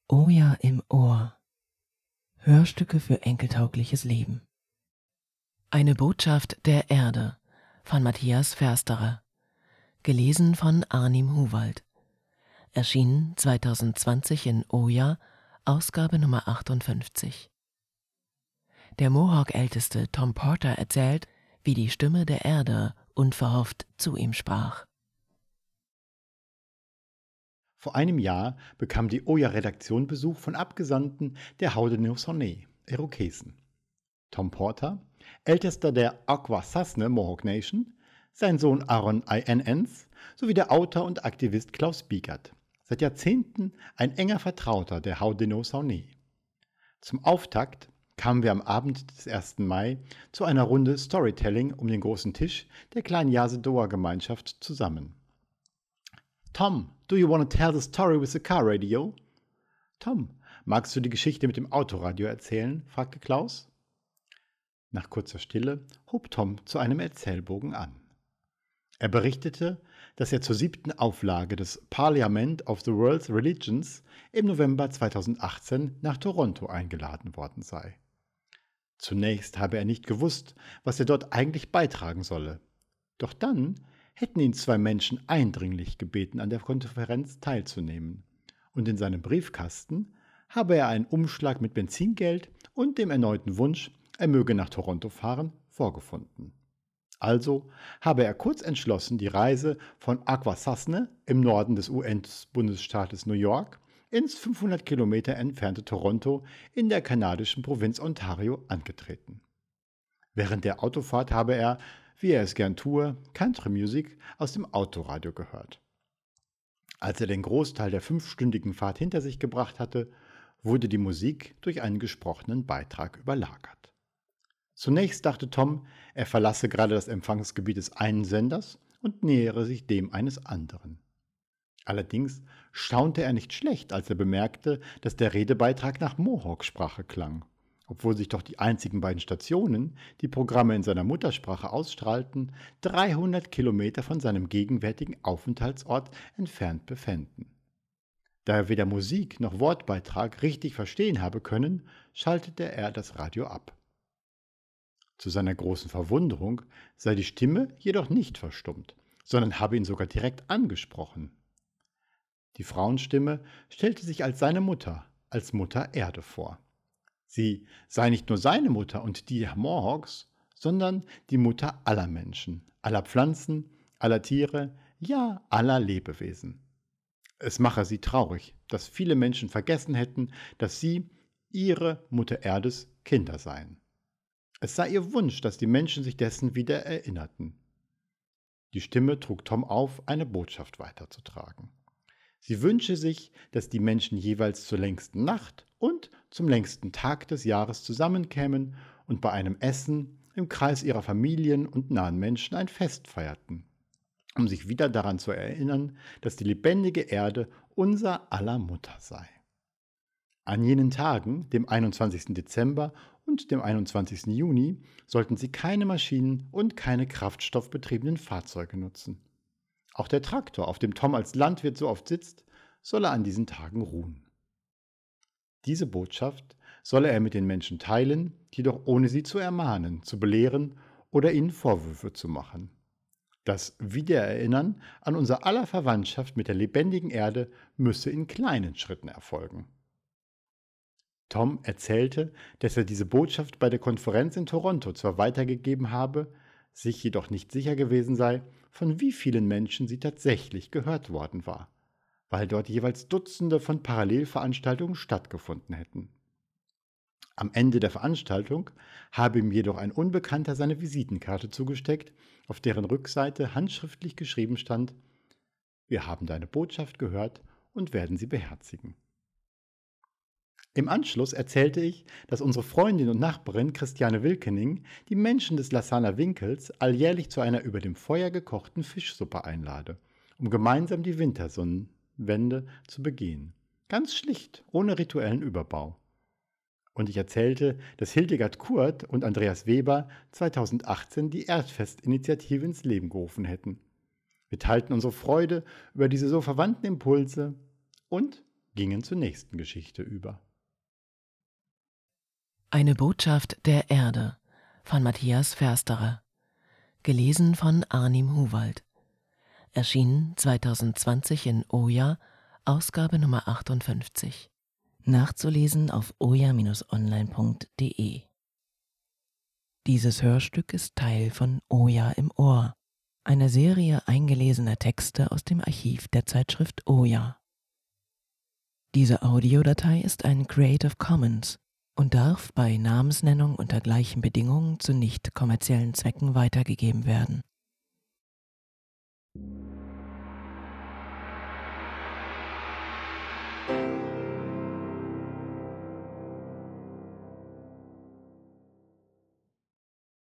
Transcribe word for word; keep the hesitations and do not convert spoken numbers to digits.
Oja im Ohr. Hörstücke für enkeltaugliches Leben. Eine Botschaft der Erde von Matthias Fersterer. Gelesen von Arnim Huwald. Erschienen zweitausendzwanzig in Oja, Ausgabe Nummer achtundfünfzig. Der Mohawk-Älteste Tom Porter erzählt, wie die Stimme der Erde unverhofft zu ihm sprach. Vor einem Jahr bekam die Oja-Redaktion Besuch von Abgesandten der Haudenosaunee, Irokesen. Tom Porter, ältester der Akwesasne Mohawk Nation, sein Sohn Aaron Inens sowie der Autor und Aktivist Klaus Biegert, seit Jahrzehnten ein enger Vertrauter der Haudenosaunee. Zum Auftakt kamen wir am Abend des ersten Mai zu einer Runde Storytelling um den großen Tisch der kleinen Yasedoa-Gemeinschaft zusammen. Tom, do you want to tell the story with the car radio? Tom, magst du die Geschichte mit dem Autoradio erzählen? Fragte Klaus. Nach kurzer Stille hob Tom zu einem Erzählbogen an. Er berichtete, dass er zur siebten Auflage des Parliament of the World's Religions im November zweitausendachtzehn nach Toronto eingeladen worden sei. Zunächst habe er nicht gewusst, was er dort eigentlich beitragen solle. Doch dann hätten ihn zwei Menschen eindringlich gebeten, an der Konferenz teilzunehmen. Und in seinem Briefkasten habe er einen Umschlag mit Benzingeld und dem erneuten Wunsch, er möge nach Toronto fahren, vorgefunden. Also habe er kurz entschlossen die Reise von Akwesasne im Norden des U S-Bundesstaates New York ins fünfhundert Kilometer entfernte Toronto in der kanadischen Provinz Ontario angetreten. Während der Autofahrt habe er, wie er es gern tue, Country-Musik aus dem Autoradio gehört. Als er den Großteil der fünfstündigen Fahrt hinter sich gebracht hatte, wurde die Musik durch einen gesprochenen Beitrag überlagert. Zunächst dachte Tom, er verlasse gerade das Empfangsgebiet des einen Senders und nähere sich dem eines anderen. Allerdings staunte er nicht schlecht, als er bemerkte, dass der Redebeitrag nach Mohawk-Sprache klang, obwohl sich doch die einzigen beiden Stationen, die Programme in seiner Muttersprache ausstrahlten, dreihundert Kilometer von seinem gegenwärtigen Aufenthaltsort entfernt befänden. Da er weder Musik noch Wortbeitrag richtig verstehen habe können, schaltete er das Radio ab. Zu seiner großen Verwunderung sei die Stimme jedoch nicht verstummt, sondern habe ihn sogar direkt angesprochen. Die Frauenstimme stellte sich als seine Mutter, als Mutter Erde vor. Sie sei nicht nur seine Mutter und die der Mohawks, sondern die Mutter aller Menschen, aller Pflanzen, aller Tiere, ja aller Lebewesen. Es mache sie traurig, dass viele Menschen vergessen hätten, dass sie, ihre Mutter Erdes, Kinder seien. Es sei ihr Wunsch, dass die Menschen sich dessen wieder erinnerten. Die Stimme trug Tom auf, eine Botschaft weiterzutragen. Sie wünsche sich, dass die Menschen jeweils zur längsten Nacht und zum längsten Tag des Jahres zusammenkämen und bei einem Essen im Kreis ihrer Familien und nahen Menschen ein Fest feierten, um sich wieder daran zu erinnern, dass die lebendige Erde unser aller Mutter sei. An jenen Tagen, dem einundzwanzigsten Dezember und dem einundzwanzigsten Juni, sollten sie keine Maschinen und keine kraftstoffbetriebenen Fahrzeuge nutzen. Auch der Traktor, auf dem Tom als Landwirt so oft sitzt, solle an diesen Tagen ruhen. Diese Botschaft solle er mit den Menschen teilen, jedoch ohne sie zu ermahnen, zu belehren oder ihnen Vorwürfe zu machen. Das Wiedererinnern an unser aller Verwandtschaft mit der lebendigen Erde müsse in kleinen Schritten erfolgen. Tom erzählte, dass er diese Botschaft bei der Konferenz in Toronto zwar weitergegeben habe, sich jedoch nicht sicher gewesen sei, von wie vielen Menschen sie tatsächlich gehört worden war, weil dort jeweils Dutzende von Parallelveranstaltungen stattgefunden hätten. Am Ende der Veranstaltung habe ihm jedoch ein Unbekannter seine Visitenkarte zugesteckt, auf deren Rückseite handschriftlich geschrieben stand: Wir haben deine Botschaft gehört und werden sie beherzigen. Im Anschluss erzählte ich, dass unsere Freundin und Nachbarin Christiane Wilkening die Menschen des Lassaner Winkels alljährlich zu einer über dem Feuer gekochten Fischsuppe einlade, um gemeinsam die Wintersonnenwende zu begehen. Ganz schlicht, ohne rituellen Überbau. Und ich erzählte, dass Hildegard Kurt und Andreas Weber zweitausendachtzehn die Erdfest-Initiative ins Leben gerufen hätten. Wir teilten unsere Freude über diese so verwandten Impulse und gingen zur nächsten Geschichte über. Eine Botschaft der Erde von Matthias Fersterer. Gelesen von Arnim Huwald. Erschienen zweitausendzwanzig in Oja, Ausgabe Nummer achtundfünfzig. Nachzulesen auf oja Bindestrich online punkt de. Dieses Hörstück ist Teil von Oja im Ohr, einer Serie eingelesener Texte aus dem Archiv der Zeitschrift Oja. Diese Audiodatei ist ein Creative Commons und darf bei Namensnennung unter gleichen Bedingungen zu nicht kommerziellen Zwecken weitergegeben werden.